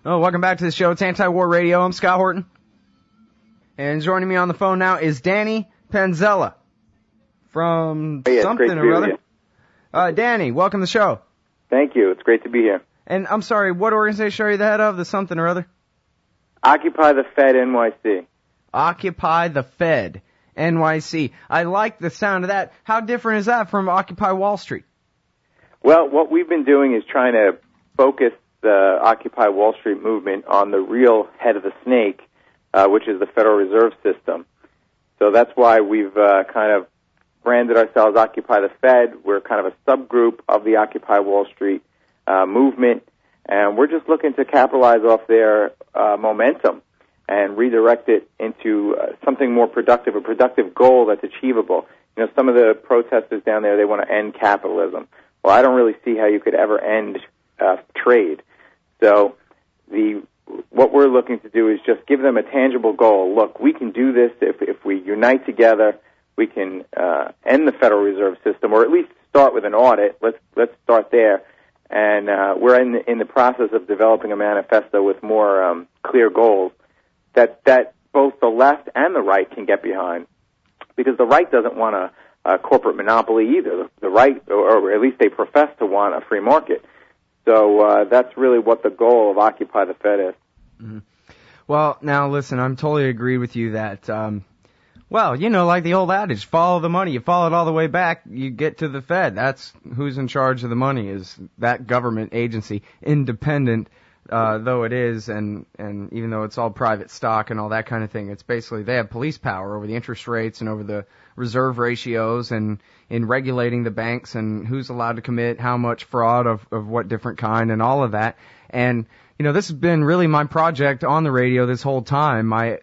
Oh, welcome back to the show. It's Anti-War Radio. I'm Scott Horton. And joining me on the phone now is Danny Panzella from something or other. Danny, welcome to the show. Thank you. It's great to be here. And I'm sorry, what organization are you the head of? The something or other? Occupy the Fed NYC. Occupy the Fed NYC. I like the sound of that. How different is that from Occupy Wall Street? Well, what we've been doing is trying to focus the Occupy Wall Street movement on the real head of the snake, which is the Federal Reserve System. So that's why we've kind of branded ourselves Occupy the Fed. We're kind of a subgroup of the Occupy Wall Street movement, and we're just looking to capitalize off their momentum and redirect it into something more productive, a productive goal that's achievable. You know, some of the protesters down there, they want to end capitalism. Well, I don't really see how you could ever end trade. So what we're looking to do is just give them a tangible goal. Look, we can do this if we unite together. We can end the Federal Reserve System, or at least start with an audit. Let's start there. And we're in the process of developing a manifesto with more clear goals that both the left and the right can get behind, because the right doesn't want a corporate monopoly either. The right, or at least they profess to want a free market. So that's really what the goal of Occupy the Fed is. Mm-hmm. Well, now listen, I'm totally agree with you that, well, you know, like the old adage, follow the money. You follow it all the way back, you get to the Fed. That's who's in charge of the money, is that government agency, independent though it is, and even though it's all private stock and all that kind of thing, it's basically they have police power over the interest rates and over the reserve ratios and in regulating the banks and who's allowed to commit how much fraud of what different kind and all of that. And you know, this has been really my project on the radio this whole time. My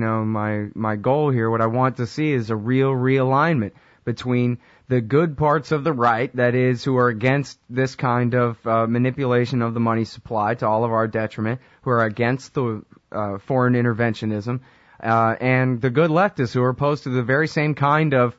goal here, what I want to see is a real realignment between the good parts of the right, that is, who are against this kind of manipulation of the money supply to all of our detriment, who are against the foreign interventionism, and the good leftists who are opposed to the very same kind of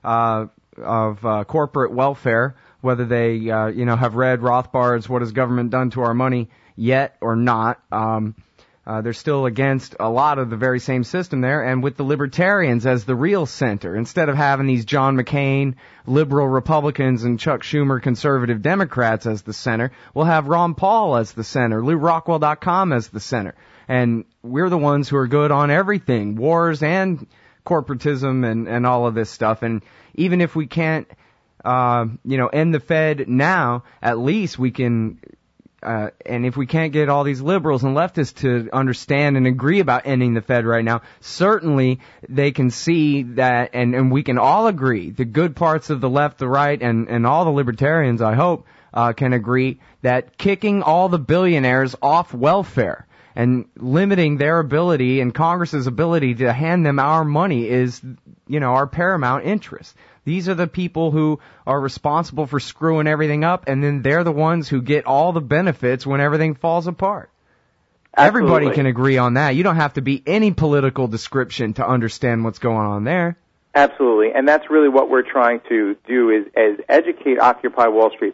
corporate welfare, whether they have read Rothbard's "What Has Government Done to Our Money" yet or not. They're still against a lot of the very same system there, and with the libertarians as the real center. Instead of having these John McCain liberal Republicans and Chuck Schumer conservative Democrats as the center, we'll have Ron Paul as the center, LouRockwell.com as the center. And we're the ones who are good on everything, wars and corporatism and all of this stuff. And even if we can't, end the Fed now, at least we can... and if we can't get all these liberals and leftists to understand and agree about ending the Fed right now, certainly they can see that, and we can all agree, the good parts of the left, the right, and all the libertarians, I hope, can agree that kicking all the billionaires off welfare and limiting their ability and Congress's ability to hand them our money is, our paramount interest. These are the people who are responsible for screwing everything up, and then they're the ones who get all the benefits when everything falls apart. Absolutely. Everybody can agree on that. You don't have to be any political description to understand what's going on there. Absolutely, and that's really what we're trying to do is educate Occupy Wall Street.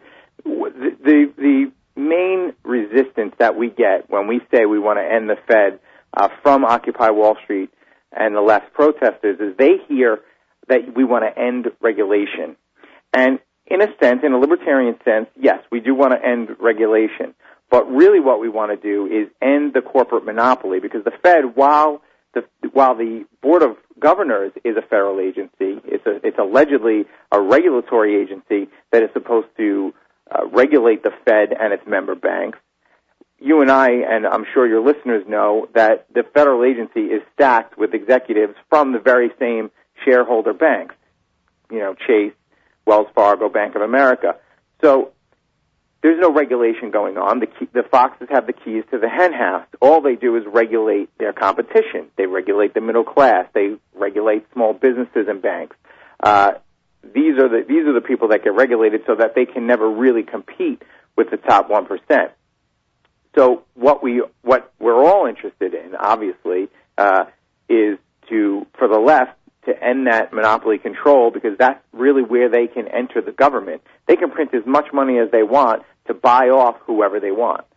The main resistance that we get when we say we want to end the Fed from Occupy Wall Street and the left protesters is they hear that we want to end regulation. And in a sense, in a libertarian sense, yes, we do want to end regulation. But really what we want to do is end the corporate monopoly, because the Fed, while the Board of Governors is a federal agency, it's allegedly a regulatory agency that is supposed to regulate the Fed and its member banks. You and I, and I'm sure your listeners know, that the federal agency is stacked with executives from the very same shareholder banks, Chase, Wells Fargo, Bank of America. So there's no regulation going on. The foxes have the keys to the hen house. All they do is regulate their competition. They regulate the middle class. They regulate small businesses and banks. These are the people that get regulated so that they can never really compete with the top 1%. So what we're all interested in, obviously, is for the left, to end that monopoly control, because that's really where they can enter the government. They can print as much money as they want to buy off whoever they want.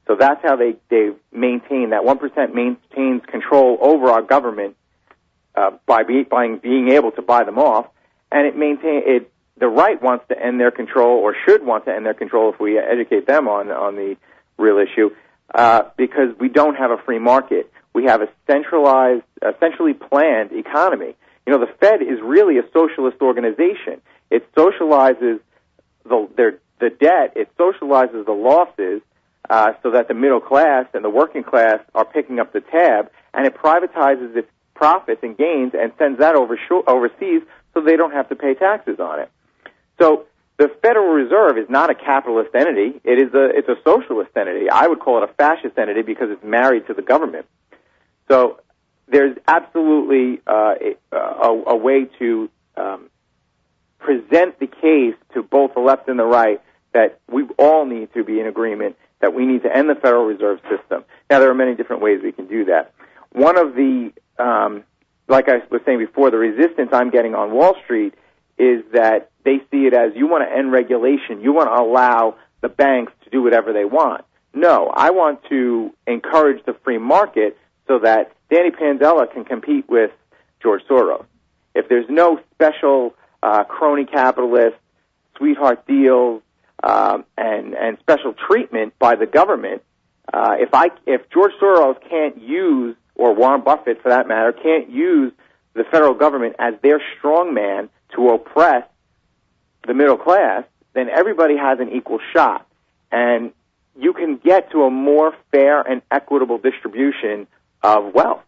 So that's how they maintain, that 1% maintains control over our government by being able to buy them off, and the right wants to end their control, or should want to end their control if we educate them on the real issue, because we don't have a free market. We have a centrally planned economy. You know, the Fed is really a socialist organization. It socializes the debt, it socializes the losses, so that the middle class and the working class are picking up the tab, and it privatizes its profits and gains and sends that overseas so they don't have to pay taxes on it. So the Federal Reserve is not a capitalist entity. It's a socialist entity. I would call it a fascist entity because it's married to the government. So there's absolutely a way to present the case to both the left and the right that we all need to be in agreement that we need to end the Federal Reserve System. Now, there are many different ways we can do that. One of the, like I was saying before, the resistance I'm getting on Wall Street is that they see it as, you want to end regulation, you want to allow the banks to do whatever they want. No, I want to encourage the free market so that Danny Panzella can compete with George Soros. If there's no special crony capitalist, sweetheart deals, and special treatment by the government, if George Soros can't use, or Warren Buffett for that matter, can't use the federal government as their strongman to oppress the middle class, then everybody has an equal shot. And you can get to a more fair and equitable distribution of wealth.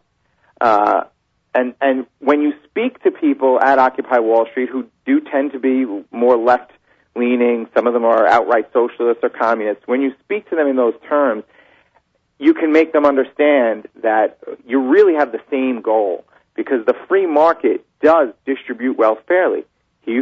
And when you speak to people at Occupy Wall Street who do tend to be more left-leaning, some of them are outright socialists or communists, when you speak to them in those terms, you can make them understand that you really have the same goal, because the free market does distribute wealth fairly. He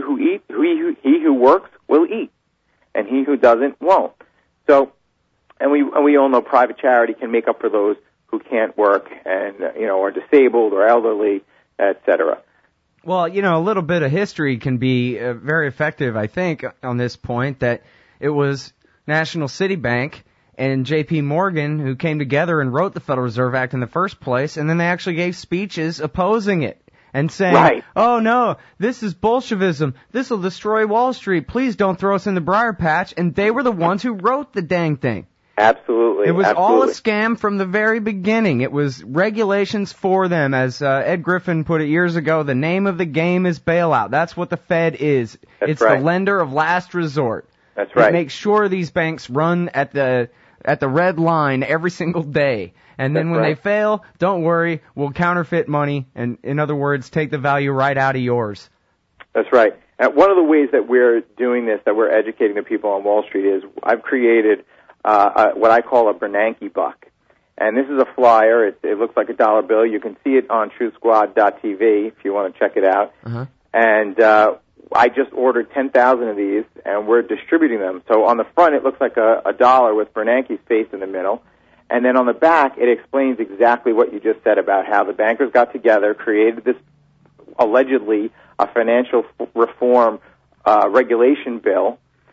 who works will eat, and he who doesn't won't. So, and we all know private charity can make up for those who can't work and are disabled or elderly, etc. Well, a little bit of history can be very effective, I think, on this point, that it was National City Bank and J.P. Morgan who came together and wrote the Federal Reserve Act in the first place, and then they actually gave speeches opposing it and saying, right, oh no, this is Bolshevism, this will destroy Wall Street, please don't throw us in the briar patch, and they were the ones who wrote the dang thing. Absolutely. It was all a scam from the very beginning. It was regulations for them. As Ed Griffin put it years ago, the name of the game is bailout. That's what the Fed is. It's right. The lender of last resort. That's right. It makes sure these banks run at the red line every single day. And then when they fail, don't worry, we'll counterfeit money, and in other words, take the value right out of yours. That's right. And one of the ways that we're doing this, that we're educating the people on Wall Street, is I've created what I call a Bernanke buck. And this is a flyer. It looks like a dollar bill. You can see it on TruthSquad.tv if you want to check it out. Uh-huh. And I just ordered 10,000 of these, and we're distributing them. So on the front, it looks like a dollar with Bernanke's face in the middle. And then on the back, it explains exactly what you just said about how the bankers got together, created this allegedly a financial reform regulation bill,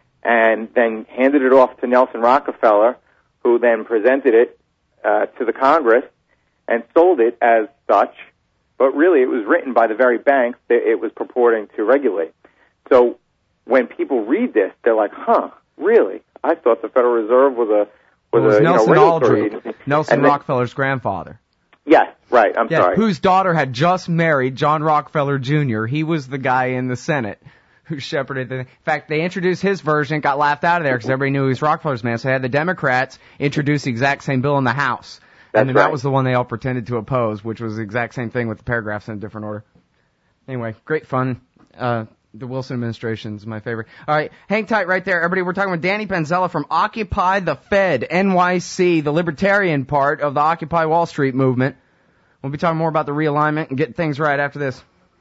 and then handed it off to Nelson Rockefeller, who then presented it to the Congress and sold it as such. But really, it was written by the very banks that it was purporting to regulate. So when people read this, they're like, huh, really? I thought the Federal Reserve was Nelson regulatory Aldrich, Nelson Rockefeller's grandfather. Yes, right, I'm sorry. Whose daughter had just married John Rockefeller Jr. He was the guy in the Senate who shepherded the... In fact, they introduced his version, got laughed out of there because everybody knew he was Rockefeller's man, so they had the Democrats introduce the exact same bill in the House. And then that was the one they all pretended to oppose, which was the exact same thing with the paragraphs in a different order. Anyway, great fun. The Wilson administration is my favorite. All right, hang tight right there, everybody. We're talking with Danny Panzella from Occupy the Fed, NYC, the libertarian part of the Occupy Wall Street movement. We'll be talking more about the realignment and getting things right after this.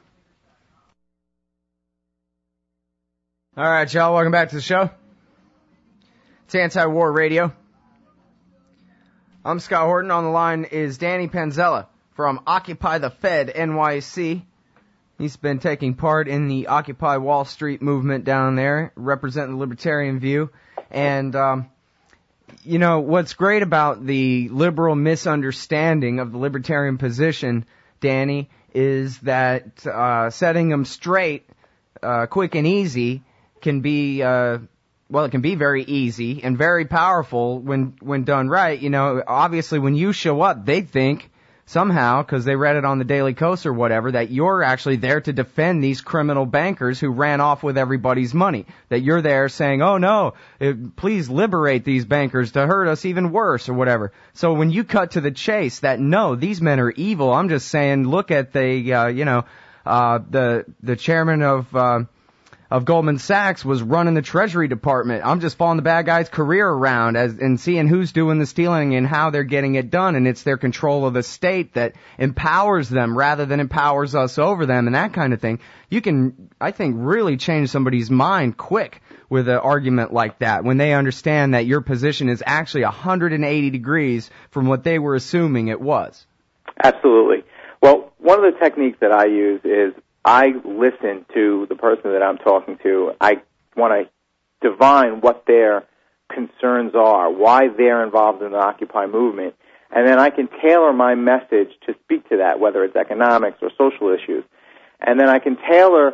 All right, y'all, welcome back to the show. It's Anti-War Radio. I'm Scott Horton. On the line is Danny Panzella from Occupy the Fed, NYC. He's been taking part in the Occupy Wall Street movement down there, representing the libertarian view. And you know, what's great about the liberal misunderstanding of the libertarian position, Danny, is that setting them straight, quick and easy, can be, it can be very easy and very powerful when done right. You know, obviously when you show up, they think somehow, because they read it on the Daily Kos or whatever, that you're actually there to defend these criminal bankers who ran off with everybody's money. That you're there saying, oh no, please liberate these bankers to hurt us even worse or whatever. So when you cut to the chase that no, these men are evil, I'm just saying, look at the chairman of Goldman Sachs was running the Treasury Department. I'm just following the bad guy's career around and seeing who's doing the stealing and how they're getting it done. And it's their control of the state that empowers them rather than empowers us over them and that kind of thing. You can, I think, really change somebody's mind quick with an argument like that when they understand that your position is actually 180 degrees from what they were assuming it was. Absolutely. Well, one of the techniques that I use is I listen to the person that I'm talking to. I want to divine what their concerns are, why they're involved in the Occupy movement, and then I can tailor my message to speak to that, whether it's economics or social issues. And then I can tailor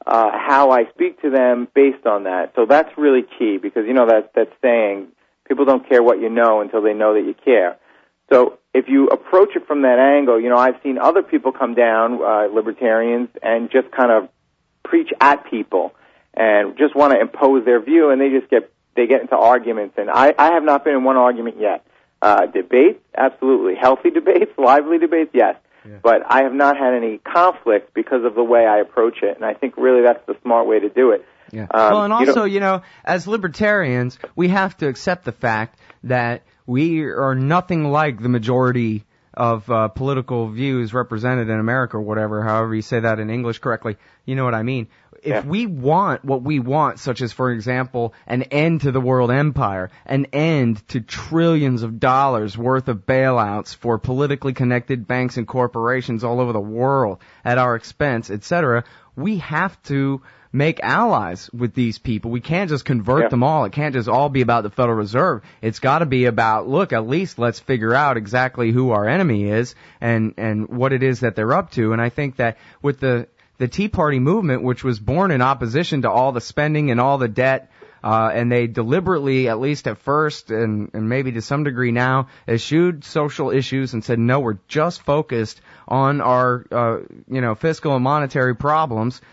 how I speak to them based on that. So that's really key because, you know, that saying, people don't care what you know until they know that you care. So if you approach it from that angle, you know, I've seen other people come down, libertarians, and just kind of preach at people and just want to impose their view, and they get into arguments. And I have not been in one argument yet. Debates, absolutely. Healthy debates, lively debates, yes. Yeah. But I have not had any conflict because of the way I approach it, and I think really that's the smart way to do it. Yeah. Well, and also, you know, as libertarians, we have to accept the fact that we are nothing like the majority of political views represented in America or whatever, however you say that in English correctly. You know what I mean? If we want what we want, such as, for example, an end to the world empire, an end to trillions of dollars worth of bailouts for politically connected banks and corporations all over the world at our expense, etc., we have to make allies with these people. We can't just convert them all. It can't just all be about the Federal Reserve. It's got to be about, look, at least let's figure out exactly who our enemy is and what it is that they're up to. And I think that with the Tea Party movement, which was born in opposition to all the spending and all the debt, and they deliberately, at least at first, and maybe to some degree now, eschewed social issues and said, no, we're just focused on our, fiscal and monetary problems.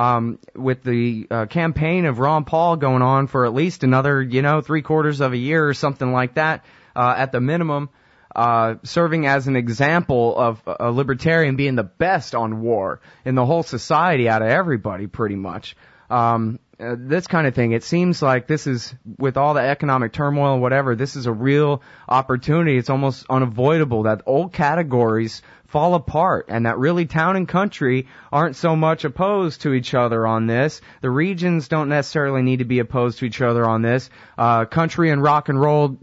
With the campaign of Ron Paul going on for at least another, 3/4 of a year or something like that, at the minimum, serving as an example of a libertarian being the best on war in the whole society out of everybody, pretty much. This kind of thing. It seems like this is, with all the economic turmoil and whatever, this is a real opportunity. It's almost unavoidable that old categories fall apart and that really town and country aren't so much opposed to each other on this. The regions don't necessarily need to be opposed to each other on this. Country and rock and roll,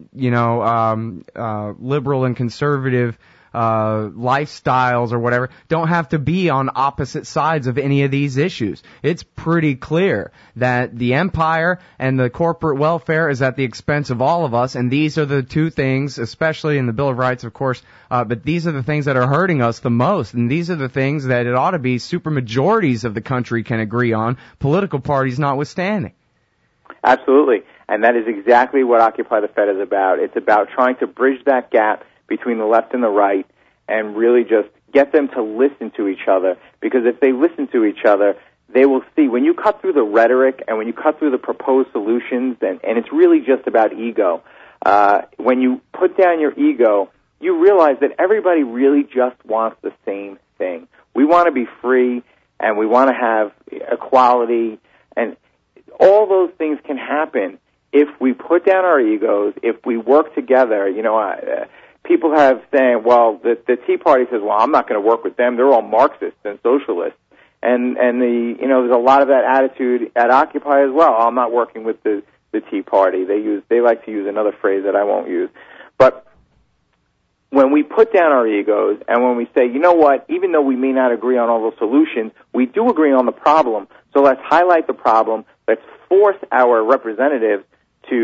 liberal and conservative lifestyles or whatever don't have to be on opposite sides of any of these issues. It's pretty clear that the empire and the corporate welfare is at the expense of all of us, and these are the two things, especially in the Bill of Rights, of course, but these are the things that are hurting us the most, and these are the things that it ought to be supermajorities of the country can agree on, political parties notwithstanding. Absolutely, and that is exactly what Occupy the Fed is about. It's about trying to bridge that gap between the left and the right and really just get them to listen to each other, because if they listen to each other, they will see when you cut through the rhetoric and when you cut through the proposed solutions, and it's really just about ego. When you put down your ego, you realize that everybody really just wants the same thing. We want to be free and we want to have equality, and all those things can happen if we put down our egos, if we work together. People have saying, well, the Tea Party says, well, I'm not going to work with them. They're all Marxists and socialists. And there's a lot of that attitude at Occupy as well. I'm not working with the Tea Party. They like to use another phrase that I won't use. But when we put down our egos and when we say, you know what, even though we may not agree on all the solutions, we do agree on the problem. So let's highlight the problem. Let's force our representatives to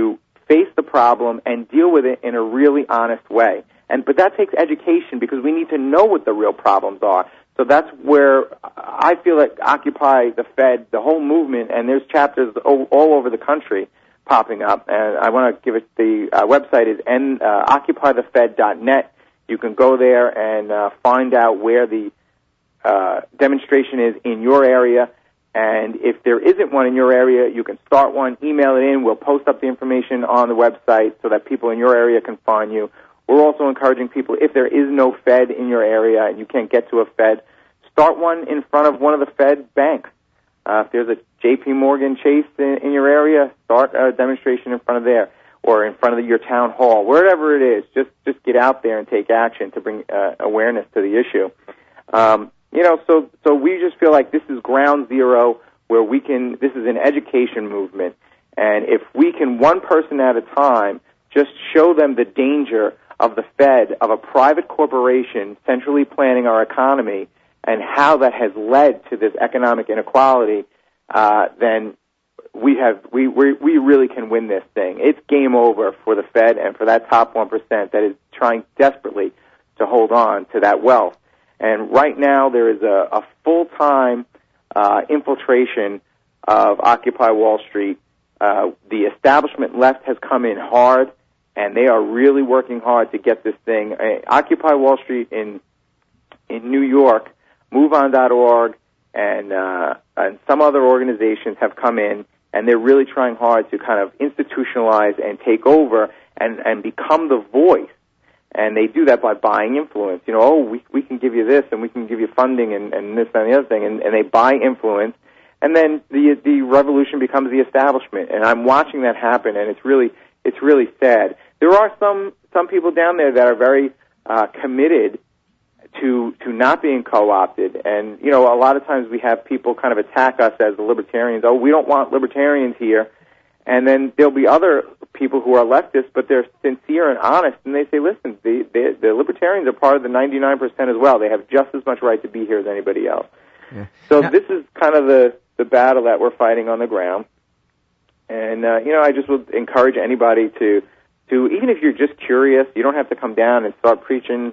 face the problem, and deal with it in a really honest way. But that takes education, because we need to know what the real problems are. So that's where I feel like Occupy the Fed, the whole movement, and there's chapters all over the country popping up. And I want to give it, the website is occupythefed.net. You can go there and find out where the demonstration is in your area. And if there isn't one in your area, you can start one, email it in. We'll post up the information on the website so that people in your area can find you. We're also encouraging people, if there is no Fed in your area and you can't get to a Fed, start one in front of one of the Fed banks. If there's a J.P. Morgan Chase in your area, start a demonstration in front of there, or in front of your town hall, wherever it is. Just get out there and take action to bring awareness to the issue. So we just feel like this is ground zero, where this is an education movement. And if we can, one person at a time, just show them the danger of the Fed, of a private corporation centrally planning our economy, and how that has led to this economic inequality, then we really can win this thing. It's game over for the Fed and for that top 1% that is trying desperately to hold on to that wealth. And right now there is a full-time infiltration of Occupy Wall Street. The establishment left has come in hard, and they are really working hard to get this thing. Occupy Wall Street in New York, MoveOn.org, and some other organizations have come in, and they're really trying hard to kind of institutionalize and take over and become the voice. And they do that by buying influence. We can give you this, and we can give you funding, and this and the other thing, and they buy influence. And then the revolution becomes the establishment. And I'm watching that happen, and it's really sad. There are some people down there that are very committed to not being co-opted. And, a lot of times we have people kind of attack us as the libertarians. Oh, we don't want libertarians here. And then there'll be other people who are leftists, but they're sincere and honest, and they say, listen, the libertarians are part of the 99% as well. They have just as much right to be here as anybody else. Yeah. So this is kind of the battle that we're fighting on the ground. And, I just would encourage anybody to, even if you're just curious, you don't have to come down and start preaching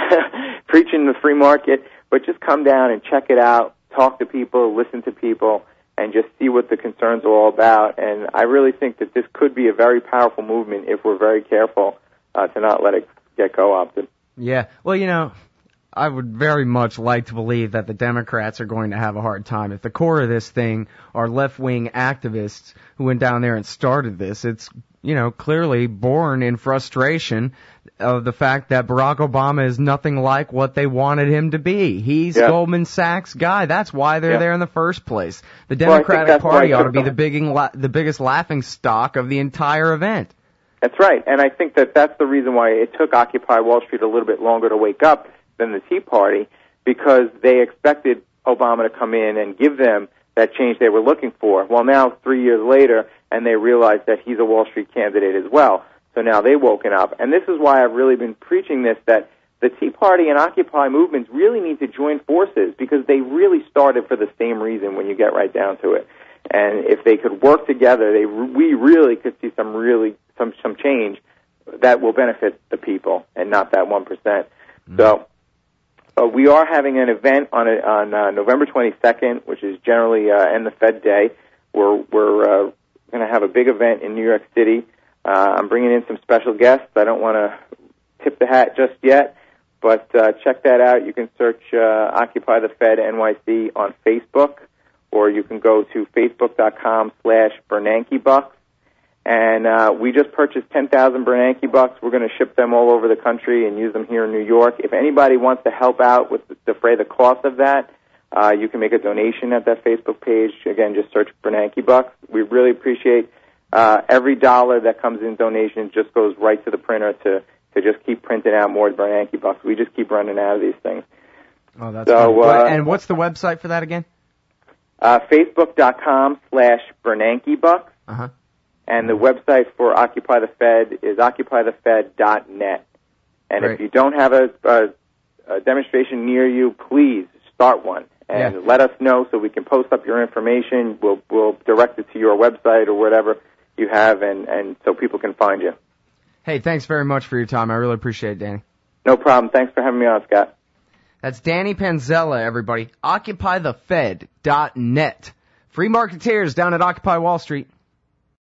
the free market, but just come down and check it out, talk to people, listen to people, and just see what the concerns are all about. And I really think that this could be a very powerful movement if we're very careful to not let it get co-opted. Yeah. Well, I would very much like to believe that the Democrats are going to have a hard time. At the core of this thing are left-wing activists who went down there and started this. It's, clearly born in frustration of the fact that Barack Obama is nothing like what they wanted him to be. He's Goldman Sachs guy. That's why they're there in the first place. The Democratic Party ought to be the biggest laughing stock of the entire event. That's right. And I think that's the reason why it took Occupy Wall Street a little bit longer to wake up than the Tea Party, because they expected Obama to come in and give them that change they were looking for. Well, now 3 years later, and they realize that he's a Wall Street candidate as well. So now they've woken up. And this is why I've really been preaching this, that the Tea Party and Occupy movements really need to join forces, because they really started for the same reason when you get right down to it. And if they could work together, we really could see some change that will benefit the people and not that 1%. Mm-hmm. So we are having an event on November 22nd, which is generally End the Fed Day. We're going to have a big event in New York City. I'm bringing in some special guests. I don't want to tip the hat just yet, but check that out. You can search Occupy the Fed NYC on Facebook, or you can go to facebook.com/Bernanke-Bucks. And we just purchased 10,000 Bernanke bucks. We're going to ship them all over the country and use them here in New York. If anybody wants to help out with defray the cost of that, you can make a donation at that Facebook page. Again, just search Bernanke bucks. We really appreciate every dollar that comes in donation. Just goes right to the printer to just keep printing out more Bernanke bucks. We just keep running out of these things. Oh, that's so. And what's the website for that again? Facebook.com/Bernanke-Bucks. Uh-huh. And the website for Occupy the Fed is occupythefed.net. And Great. If you don't have a demonstration near you, please start one. And let us know so we can post up your information. We'll direct it to your website or whatever, you have, and so people can find you. Hey, thanks very much for your time. I really appreciate it, Danny. No problem. Thanks for having me on, Scott. That's Danny Panzella, everybody. OccupyTheFed.net. Free marketeers down at Occupy Wall Street.